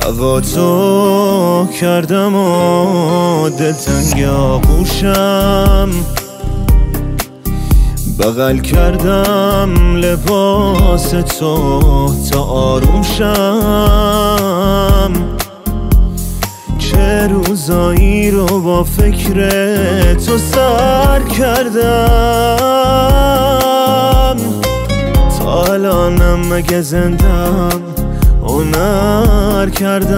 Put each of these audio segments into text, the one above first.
هوا تو کردم و دلتنگ آغوشم، بغل کردم لباس تو تا آروم شم. چه روزایی رو با فکر تو سر کردم، تا الانم مگه زندم هنر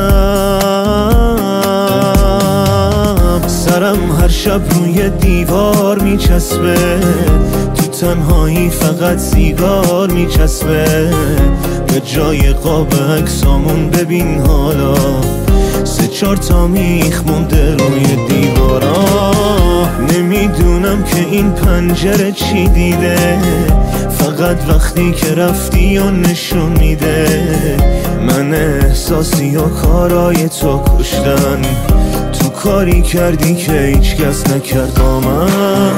کردم. سرم هر شب روی دیوار میچسبه، تو تنهایی فقط سیگار میچسبه. به جای قاب عکسامون ببین حالا 3-4 تا میخ مونده روی دیوارا. نمیدونم که این پنجره چی دیده، فقط وقتی که رفتی و نشون میده. من احساسی و کارای تو کشتن، تو کاری کردی که هیچ کس نکرد با من.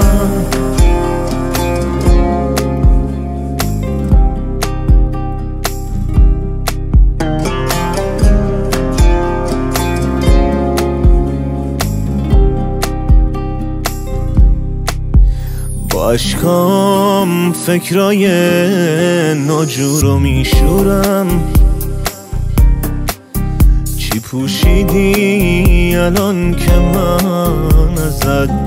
با اشکام فکرای ناجور رو میشورم. چی پوشیدی الان که من ازت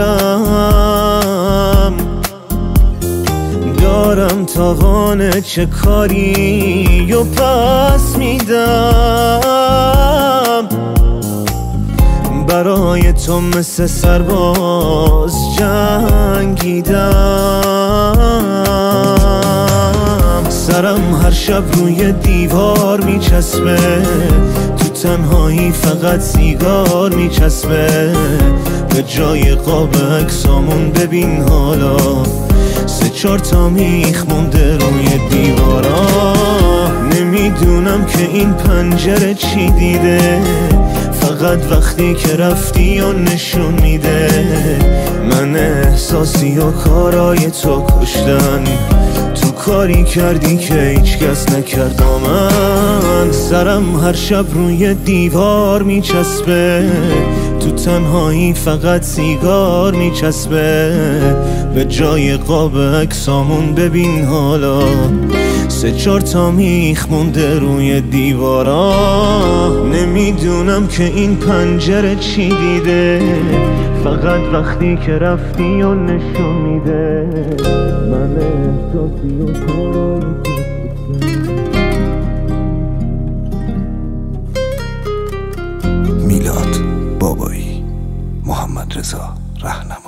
دورم؟ دارم توان چه کاری و پس میدم. برای تو مثل سرباز جنگیدم. سرم هر شب روی دیوار میچسبه، تو تنهایی فقط سیگار میچسبه. به جای قاب عکسامون ببین حالا 3-4 تا میخ مونده روی دیوارا. نمیدونم که این پنجره چی دیده، فقط وقتی که رفتی و نشون میده. من احساسی و کارای تو کشتن، تو کاری کردی که هیچ کس نکرد با من. سرم هر شب روی دیوار میچسبه، تو تنهایی فقط سیگار میچسبه. به جای قاب عکسامون ببین حالا 3-4 تا میخ مونده روی دیوارا. نمیدونم که این پنجره چی دیده، فقط وقتی که رفتی و نشون میده. من احساسی و کارای میلاد بابایی، محمد رضا رهنما.